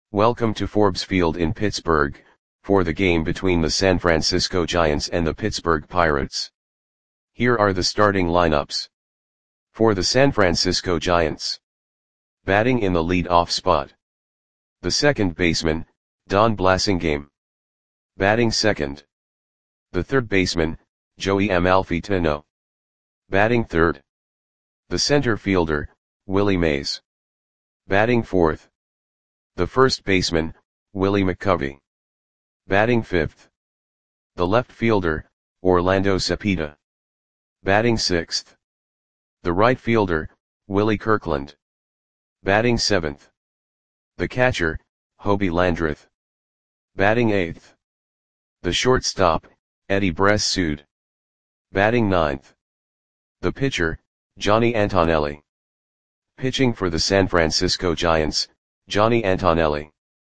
Welcome to Forbes Field in Pittsburgh, for the game between the San Francisco Giants and the Pittsburgh Pirates. Here are the starting lineups. For the San Francisco Giants. Batting in the lead-off spot. The second baseman, Don Blasingame. Batting second. The third baseman, Joey Amalfitano. Batting third. The center fielder, Willie Mays. Batting fourth. The first baseman, Willie McCovey. Batting fifth. The left fielder, Orlando Cepeda. Batting sixth. The right fielder, Willie Kirkland. Batting seventh. The catcher, Hobie Landreth. Batting eighth. The shortstop, Eddie Bressoud. Batting ninth. The pitcher, Johnny Antonelli. Pitching for the San Francisco Giants, Johnny Antonelli.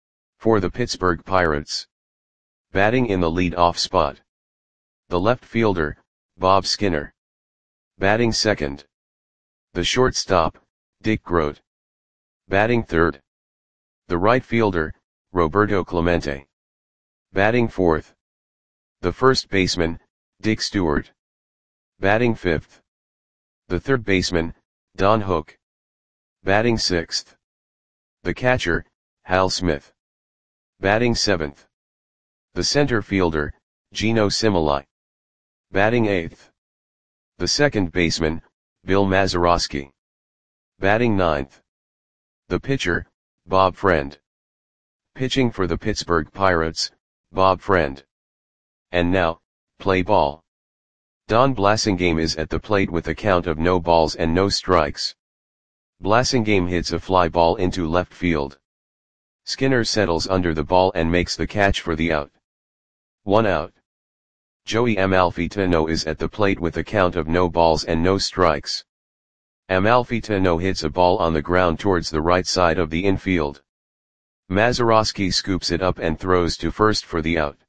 For the Pittsburgh Pirates. Batting in the lead-off spot. The left fielder, Bob Skinner. Batting second. The shortstop, Dick Groat. Batting third. The right fielder, Roberto Clemente. Batting fourth. The first baseman, Dick Stewart. Batting fifth. The third baseman, Don Hook. Batting sixth. The catcher, Hal Smith. Batting seventh. The center fielder, Gino Cimoli. Batting eighth. The second baseman, Bill Mazeroski. Batting ninth. The pitcher, Bob Friend. Pitching for the Pittsburgh Pirates, Bob Friend. And now, play ball. Don Blasingame is at the plate with a count of no balls and no strikes. Blasingame hits a fly ball into left field. Skinner settles under the ball and makes the catch for the out. 1 out. Joey Amalfitano is at the plate with a count of no balls and no strikes. Amalfitano hits a ball on the ground towards the right side of the infield. Mazeroski scoops it up and throws to first for the out.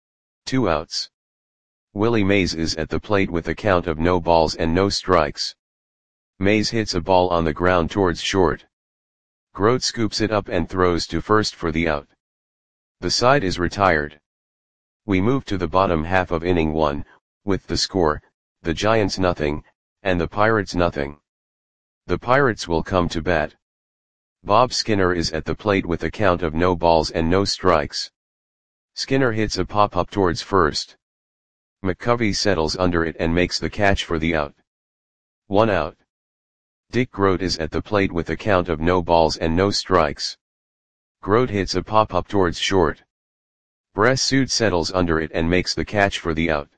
2 outs. Willie Mays is at the plate with a count of no balls and no strikes. Mays hits a ball on the ground towards short. Groat scoops it up and throws to first for the out. The side is retired. We move to the bottom half of inning 1, with the score, the Giants nothing, and the Pirates nothing. The Pirates will come to bat. Bob Skinner is at the plate with a count of no balls and no strikes. Skinner hits a pop-up towards first. McCovey settles under it and makes the catch for the out. 1 out. Dick Groat is at the plate with a count of no balls and no strikes. Groat hits a pop-up towards short. Bressoud settles under it and makes the catch for the out.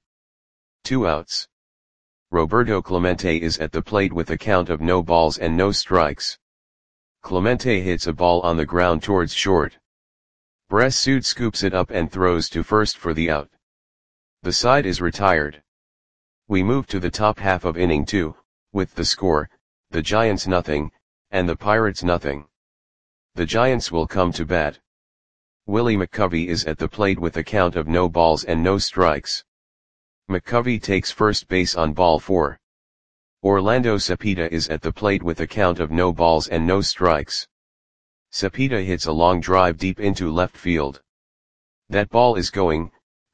2 outs. Roberto Clemente is at the plate with a count of no balls and no strikes. Clemente hits a ball on the ground towards short. Bressoud scoops it up and throws to first for the out. The side is retired. We move to the top half of inning 2, with the score, the Giants nothing, and the Pirates nothing. The Giants will come to bat. Willie McCovey is at the plate with a count of no balls and no strikes. McCovey takes first base on ball 4. Orlando Cepeda is at the plate with a count of no balls and no strikes. Cepeda hits a long drive deep into left field. That ball is gone.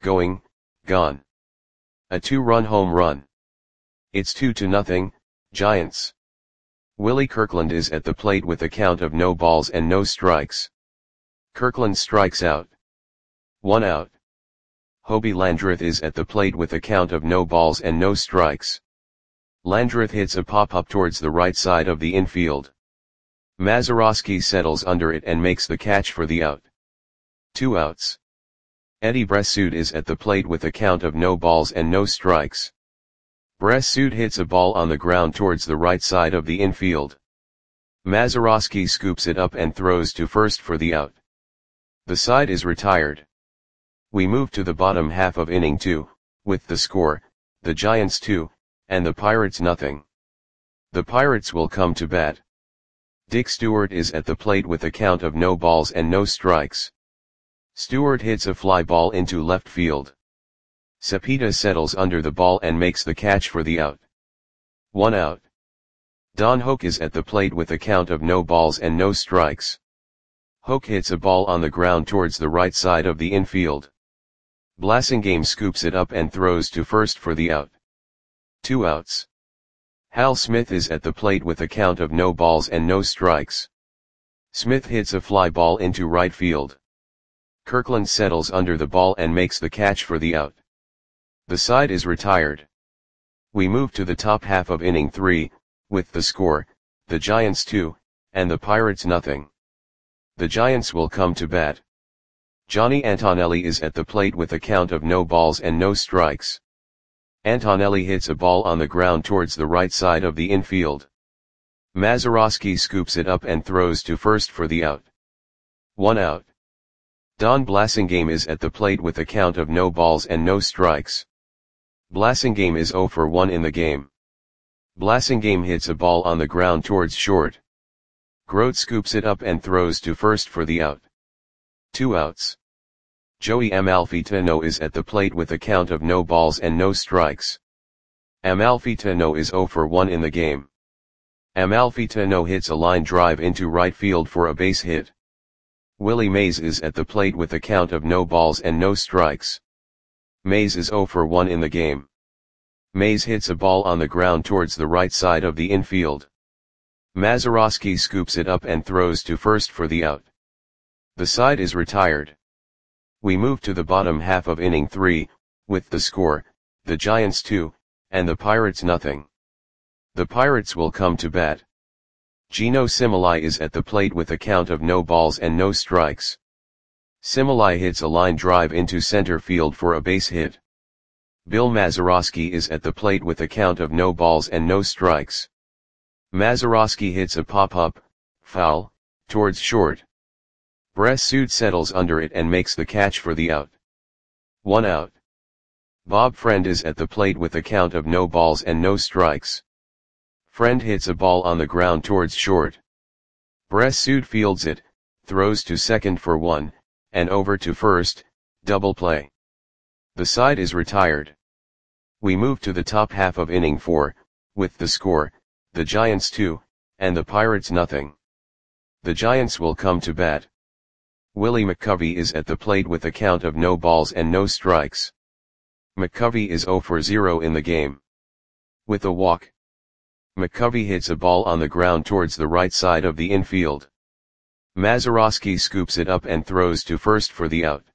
A 2-run home run. It's 2-0, Giants. Willie Kirkland is at the plate with a count of no balls and no strikes. Kirkland strikes out. 1 out. Hobie Landreth is at the plate with a count of no balls and no strikes. Landreth hits a pop-up towards the right side of the infield. Mazeroski settles under it and makes the catch for the out. 2 outs. Eddie Bressoud is at the plate with a count of no balls and no strikes. Bressoud hits a ball on the ground towards the right side of the infield. Mazeroski scoops it up and throws to first for the out. The side is retired. We move to the bottom half of inning 2, with the score, the Giants 2, and the Pirates nothing. The Pirates will come to bat. Dick Stewart is at the plate with a count of no balls and no strikes. Stewart hits a fly ball into left field. Cepeda settles under the ball and makes the catch for the out. 1 out. Don Hook is at the plate with a count of no balls and no strikes. Hoke hits a ball on the ground towards the right side of the infield. Blasingame scoops it up and throws to first for the out. 2 outs. Hal Smith is at the plate with a count of no balls and no strikes. Smith hits a fly ball into right field. Kirkland settles under the ball and makes the catch for the out. The side is retired. We move to the top half of inning 3, with the score, the Giants 2, and the Pirates nothing. The Giants will come to bat. Johnny Antonelli is at the plate with a count of no balls and no strikes. Antonelli hits a ball on the ground towards the right side of the infield. Mazeroski scoops it up and throws to first for the out. 1 out. Don Blasingame is at the plate with a count of no balls and no strikes. Blasingame is 0 for 1 in the game. Blasingame hits a ball on the ground towards short. Grote scoops it up and throws to first for the out. 2 outs. Joey Amalfitano is at the plate with a count of no balls and no strikes. Amalfitano is 0 for 1 in the game. Amalfitano hits a line drive into right field for a base hit. Willie Mays is at the plate with a count of no balls and no strikes. Mays is 0 for 1 in the game. Mays hits a ball on the ground towards the right side of the infield. Mazeroski scoops it up and throws to first for the out. The side is retired. We move to the bottom half of inning 3, with the score, the Giants 2, and the Pirates nothing. The Pirates will come to bat. Gino Similai is at the plate with a count of no balls and no strikes. Similai hits a line drive into center field for a base hit. Bill Mazeroski is at the plate with a count of no balls and no strikes. Mazeroski hits a pop-up, foul, towards short. Bress Sood settles under it and makes the catch for the out. 1 out. Bob Friend is at the plate with a count of no balls and no strikes. Friend hits a ball on the ground towards short. Bress Sood fields it, throws to second for 1, and over to first, double play. The side is retired. We move to the top half of inning 4, with the score, the Giants 2, and the Pirates nothing. The Giants will come to bat. Willie McCovey is at the plate with a count of no balls and no strikes. McCovey is 0 for 0 in the game. With a walk. McCovey hits a ball on the ground towards the right side of the infield. Mazeroski scoops it up and throws to first for the out.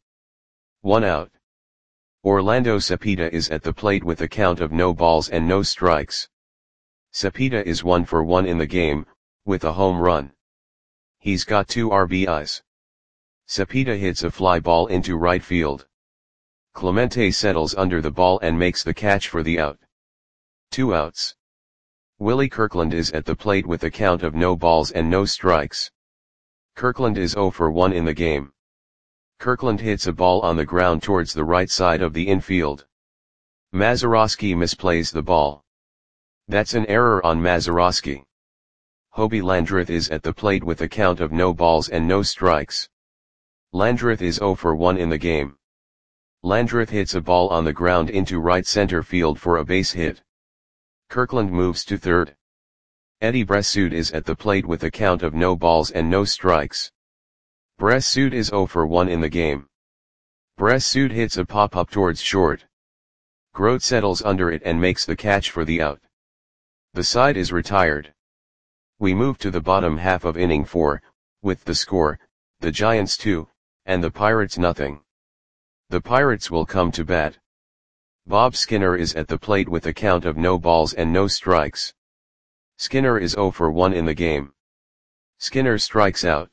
1 out. Orlando Cepeda is at the plate with a count of no balls and no strikes. Cepeda is 1 for 1 in the game, with a home run. He's got 2 RBIs. Cepeda hits a fly ball into right field. Clemente settles under the ball and makes the catch for the out. 2 outs. Willie Kirkland is at the plate with a count of no balls and no strikes. Kirkland is 0 for 1 in the game. Kirkland hits a ball on the ground towards the right side of the infield. Mazeroski misplays the ball. That's an error on Mazeroski. Hobie Landreth is at the plate with a count of no balls and no strikes. Landreth is 0 for 1 in the game. Landreth hits a ball on the ground into right center field for a base hit. Kirkland moves to third. Eddie Bress Sood is at the plate with a count of no balls and no strikes. Bress Sood is 0 for 1 in the game. Bress Sood hits a pop-up towards short. Grote settles under it and makes the catch for the out. The side is retired. We move to the bottom half of inning 4, with the score, the Giants 2, and the Pirates nothing. The Pirates will come to bat. Bob Skinner is at the plate with a count of no balls and no strikes. Skinner is 0 for 1 in the game. Skinner strikes out.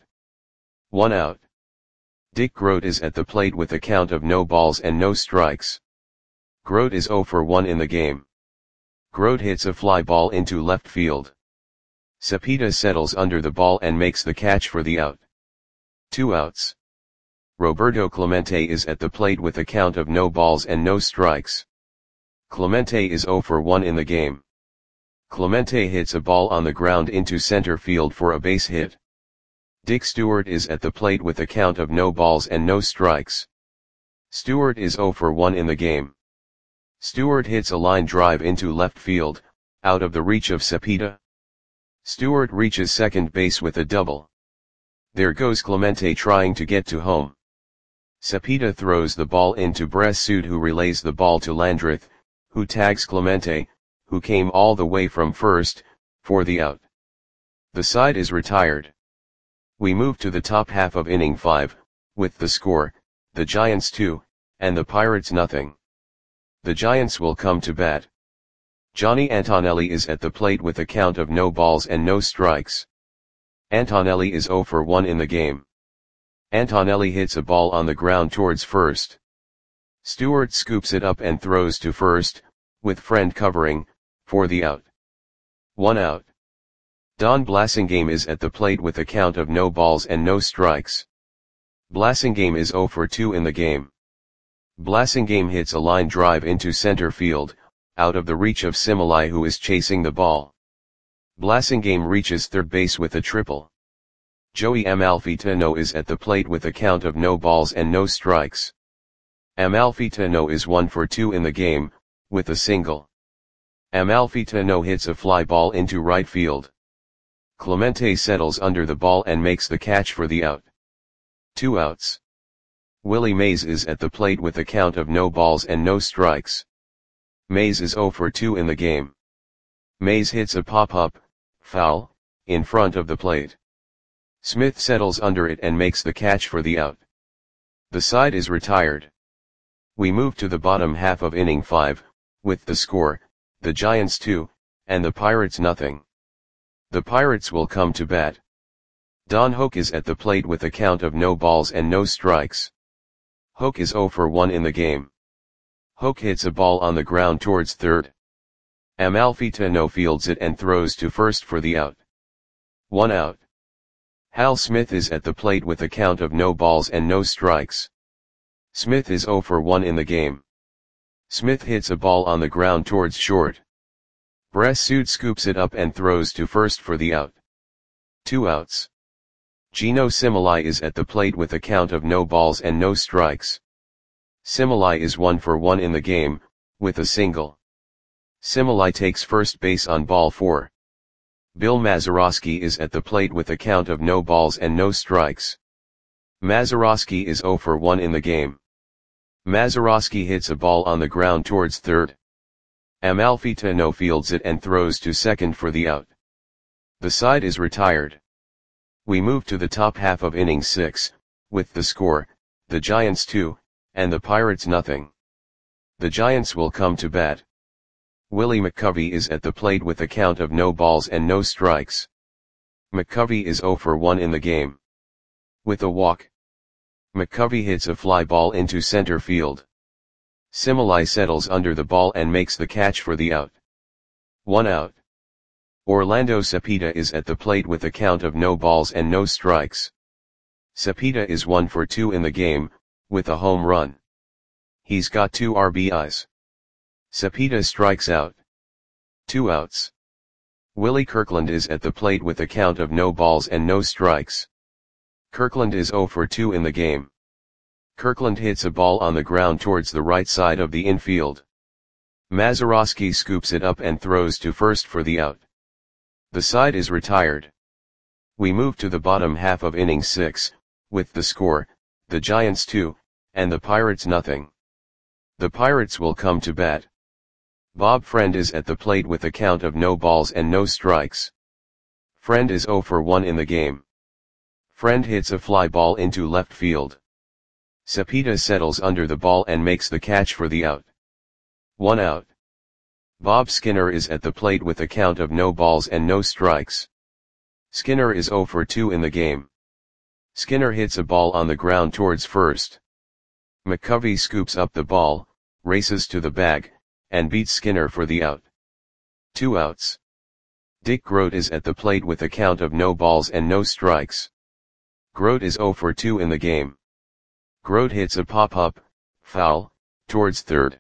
1 out. Dick Grote is at the plate with a count of no balls and no strikes. Grote is 0 for 1 in the game. Grote hits a fly ball into left field. Cepeda settles under the ball and makes the catch for the out. 2 outs. Roberto Clemente is at the plate with a count of no balls and no strikes. Clemente is 0 for 1 in the game. Clemente hits a ball on the ground into center field for a base hit. Dick Stewart is at the plate with a count of no balls and no strikes. Stewart is 0 for 1 in the game. Stewart hits a line drive into left field, out of the reach of Cepeda. Stewart reaches second base with a double. There goes Clemente trying to get to home. Cepeda throws the ball into Bressoud, who relays the ball to Landreth, who tags Clemente, who came all the way from first, for the out. The side is retired. We move to the top half of inning 5, with the score, the Giants 2, and the Pirates nothing. The Giants will come to bat. Johnny Antonelli is at the plate with a count of no balls and no strikes. Antonelli is 0 for 1 in the game. Antonelli hits a ball on the ground towards first. Stewart scoops it up and throws to first, with Friend covering, for the out. 1 out. Don Blasingame is at the plate with a count of no balls and no strikes. Blasingame is 0 for 2 in the game. Blasingame hits a line drive into center field, out of the reach of Similai, who is chasing the ball. Blasingame reaches third base with a triple. Joey Amalfitano is at the plate with a count of no balls and no strikes. Amalfitano is 1 for 2 in the game, with a single. Amalfitano hits a fly ball into right field. Clemente settles under the ball and makes the catch for the out. 2 outs. Willie Mays is at the plate with a count of no balls and no strikes. Mays is 0 for 2 in the game. Mays hits a pop-up, foul, in front of the plate. Smith settles under it and makes the catch for the out. The side is retired. We move to the bottom half of inning 5, with the score, the Giants 2, and the Pirates nothing. The Pirates will come to bat. Don Hoke is at the plate with a count of no balls and no strikes. Hoke is 0 for 1 in the game. Hoke hits a ball on the ground towards third. Amalfitano fields it and throws to first for the out. 1 out. Hal Smith is at the plate with a count of no balls and no strikes. Smith is 0 for 1 in the game. Smith hits a ball on the ground towards short. Bressoud scoops it up and throws to first for the out. 2 outs. Gino Similai is at the plate with a count of no balls and no strikes. Similai is 1 for 1 in the game, with a single. Similai takes first base on ball 4. Bill Mazeroski is at the plate with a count of no balls and no strikes. Mazeroski is 0 for 1 in the game. Mazeroski hits a ball on the ground towards third. Amalfitano fields it and throws to second for the out. The side is retired. We move to the top half of inning 6, with the score, the Giants 2, and the Pirates nothing. The Giants will come to bat. Willie McCovey is at the plate with a count of no balls and no strikes. McCovey is 0 for 1 in the game. With a walk. McCovey hits a fly ball into center field. Similai settles under the ball and makes the catch for the out. 1 out. Orlando Cepeda is at the plate with a count of no balls and no strikes. Cepeda is 1 for 2 in the game, with a home run. He's got 2 RBIs. Cepeda strikes out. 2 outs. Willie Kirkland is at the plate with a count of no balls and no strikes. Kirkland is 0 for 2 in the game. Kirkland hits a ball on the ground towards the right side of the infield. Mazeroski scoops it up and throws to first for the out. The side is retired. We move to the bottom half of inning 6, with the score, the Giants 2, and the Pirates nothing. The Pirates will come to bat. Bob Friend is at the plate with a count of no balls and no strikes. Friend is 0 for 1 in the game. Friend hits a fly ball into left field. Cepeda settles under the ball and makes the catch for the out. 1 out. Bob Skinner is at the plate with a count of no balls and no strikes. Skinner is 0 for 2 in the game. Skinner hits a ball on the ground towards first. McCovey scoops up the ball, races to the bag, and beats Skinner for the out. 2 outs. Dick Grote is at the plate with a count of no balls and no strikes. Grote is 0 for 2 in the game. Grote hits a pop-up, foul, towards third.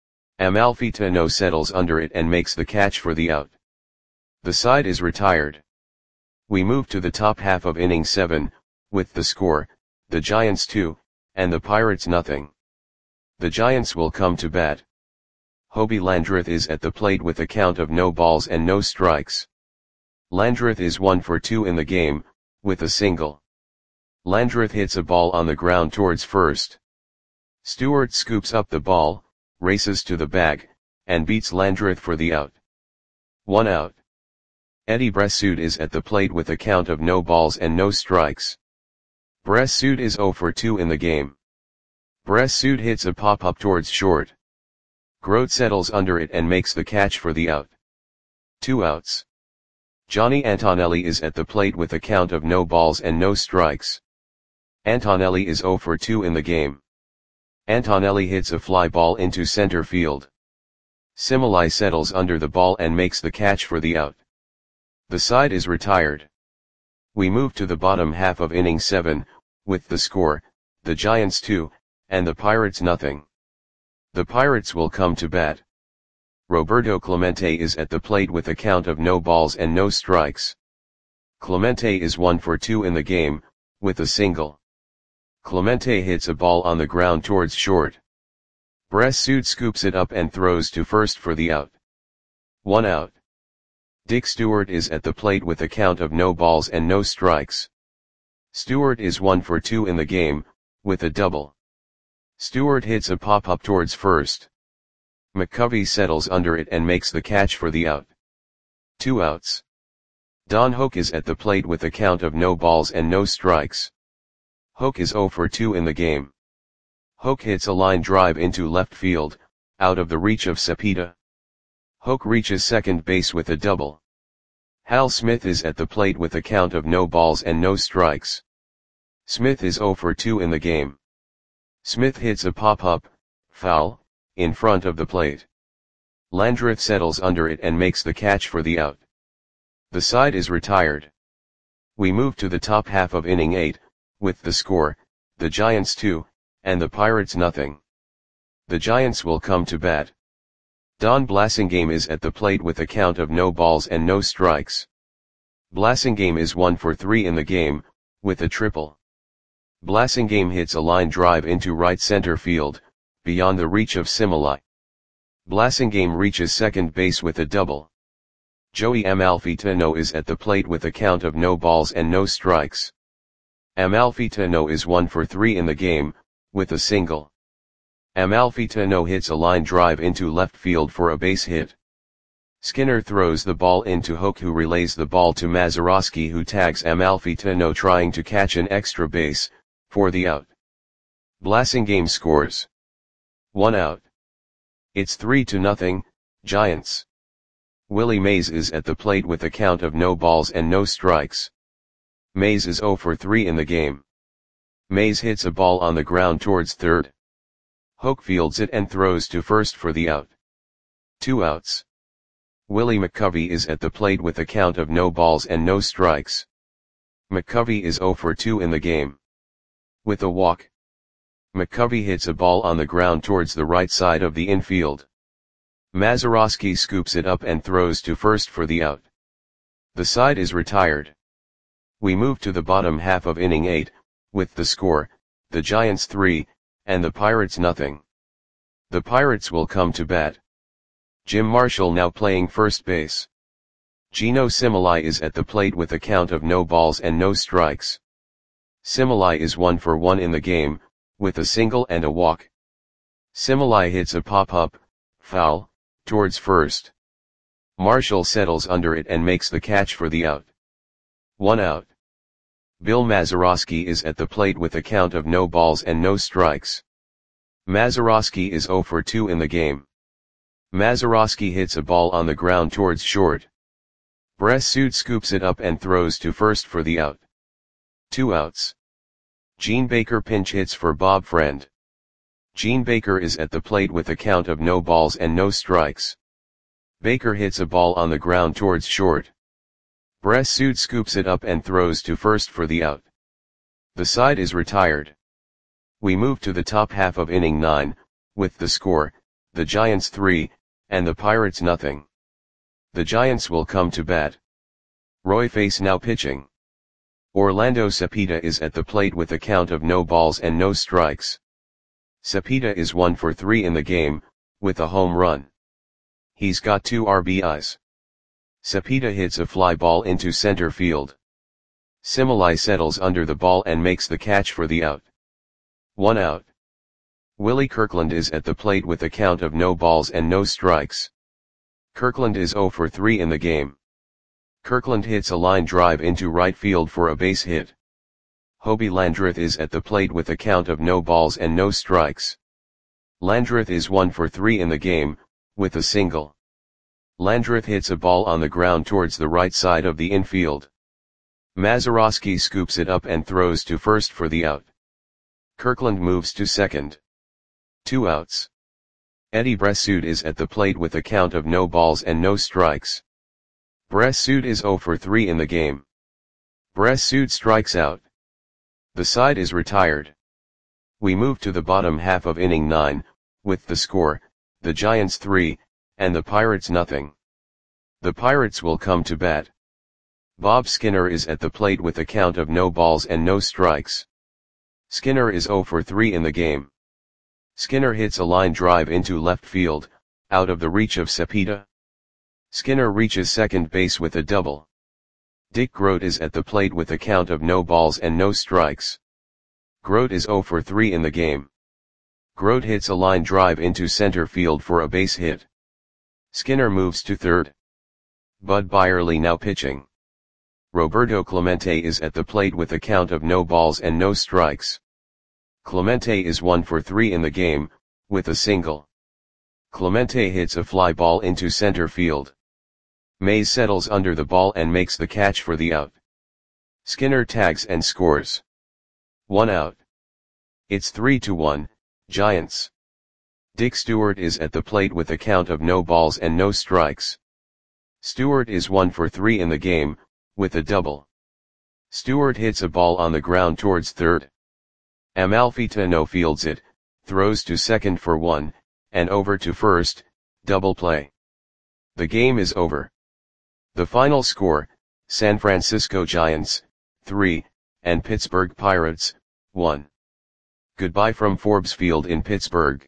Amalfitano settles under it and makes the catch for the out. The side is retired. We move to the top half of inning 7, with the score, the Giants 2, and the Pirates nothing. The Giants will come to bat. Hobie Landreth is at the plate with a count of no balls and no strikes. Landreth is 1 for 2 in the game, with a single. Landreth hits a ball on the ground towards first. Stewart scoops up the ball, races to the bag, and beats Landreth for the out. 1 out. Eddie Bressoud is at the plate with a count of no balls and no strikes. Bressoud is 0 for 2 in the game. Bressoud hits a pop-up towards short. Grote settles under it and makes the catch for the out. 2 outs. Johnny Antonelli is at the plate with a count of no balls and no strikes. Antonelli is 0 for 2 in the game. Antonelli hits a fly ball into center field. Similai settles under the ball and makes the catch for the out. The side is retired. We move to the bottom half of inning 7, with the score, the Giants 2, and the Pirates nothing. The Pirates will come to bat. Roberto Clemente is at the plate with a count of no balls and no strikes. Clemente is 1 for 2 in the game, with a single. Clemente hits a ball on the ground towards short. Bressoud scoops it up and throws to first for the out. 1 out. Dick Stewart is at the plate with a count of no balls and no strikes. Stewart is 1 for 2 in the game, with a double. Stewart hits a pop-up towards first. McCovey settles under it and makes the catch for the out. 2 outs. Don Hoak is at the plate with a count of no balls and no strikes. Hoak is 0 for 2 in the game. Hoak hits a line drive into left field, out of the reach of Cepeda. Hoak reaches second base with a double. Hal Smith is at the plate with a count of no balls and no strikes. Smith is 0 for 2 in the game. Smith hits a pop-up, foul, in front of the plate. Landreth settles under it and makes the catch for the out. The side is retired. We move to the top half of inning 8, with the score, the Giants 2, and the Pirates nothing. The Giants will come to bat. Don Blasingame is at the plate with a count of no balls and no strikes. Blasingame is 1 for 3 in the game, with a triple. Blasingame hits a line drive into right center field, beyond the reach of Similai. Blasingame reaches second base with a double. Joey Amalfitano is at the plate with a count of no balls and no strikes. Amalfitano is 1 for 3 in the game, with a single. Amalfitano hits a line drive into left field for a base hit. Skinner throws the ball into Hoak, who relays the ball to Mazeroski, who tags Amalfitano trying to catch an extra base, for the out. Blasingame scores. 1 out. It's 3-0, Giants. Willie Mays is at the plate with a count of no balls and no strikes. Mays is 0 for 3 in the game. Mays hits a ball on the ground towards third. Hoak fields it and throws to first for the out. 2 outs. Willie McCovey is at the plate with a count of no balls and no strikes. McCovey is 0 for 2 in the game. With a walk. McCovey hits a ball on the ground towards the right side of the infield. Mazeroski scoops it up and throws to first for the out. The side is retired. We move to the bottom half of inning 8, with the score, the Giants 3, and the Pirates nothing. The Pirates will come to bat. Jim Marshall now playing first base. Gino Similai is at the plate with a count of no balls and no strikes. Similai is 1 for 1 in the game, with a single and a walk. Similai hits a pop-up, foul, towards first. Marshall settles under it and makes the catch for the out. 1 out. Bill Mazeroski is at the plate with a count of no balls and no strikes. Mazeroski is 0 for 2 in the game. Mazeroski hits a ball on the ground towards short. Bressoud scoops it up and throws to first for the out. 2 outs. Gene Baker pinch hits for Bob Friend. Gene Baker is at the plate with a count of no balls and no strikes. Baker hits a ball on the ground towards short. Bressoud scoops it up and throws to first for the out. The side is retired. We move to the top half of inning 9, with the score, the Giants 3, and the Pirates nothing. The Giants will come to bat. Roy Face now pitching. Orlando Cepeda is at the plate with a count of no balls and no strikes. Cepeda is 1 for 3 in the game, with a home run. He's got 2 RBIs. Cepeda hits a fly ball into center field. Simile settles under the ball and makes the catch for the out. 1 out. Willie Kirkland is at the plate with a count of no balls and no strikes. Kirkland is 0 for 3 in the game. Kirkland hits a line drive into right field for a base hit. Hobie Landreth is at the plate with a count of no balls and no strikes. Landreth is 1 for 3 in the game, with a single. Landreth hits a ball on the ground towards the right side of the infield. Mazeroski scoops it up and throws to first for the out. Kirkland moves to second. 2 outs. Eddie Bressoud is at the plate with a count of no balls and no strikes. Bressoud is 0 for 3 in the game. Bressoud strikes out. The side is retired. We move to the bottom half of inning 9, with the score, the Giants 3, and the Pirates nothing. The Pirates will come to bat. Bob Skinner is at the plate with a count of no balls and no strikes. Skinner is 0 for 3 in the game. Skinner hits a line drive into left field, out of the reach of Cepeda. Skinner reaches second base with a double. Dick Groat is at the plate with a count of no balls and no strikes. Groat is 0 for 3 in the game. Groat hits a line drive into center field for a base hit. Skinner moves to third. Bud Byerly now pitching. Roberto Clemente is at the plate with a count of no balls and no strikes. Clemente is 1 for 3 in the game, with a single. Clemente hits a fly ball into center field. Mays settles under the ball and makes the catch for the out. Skinner tags and scores. 1 out. It's 3-1, Giants. Dick Stewart is at the plate with a count of no balls and no strikes. Stewart is 1 for 3 in the game, with a double. Stewart hits a ball on the ground towards third. Amalfitano fields it, throws to second for 1, and over to first, double play. The game is over. The final score, San Francisco Giants, 3, and Pittsburgh Pirates, 1. Goodbye from Forbes Field in Pittsburgh.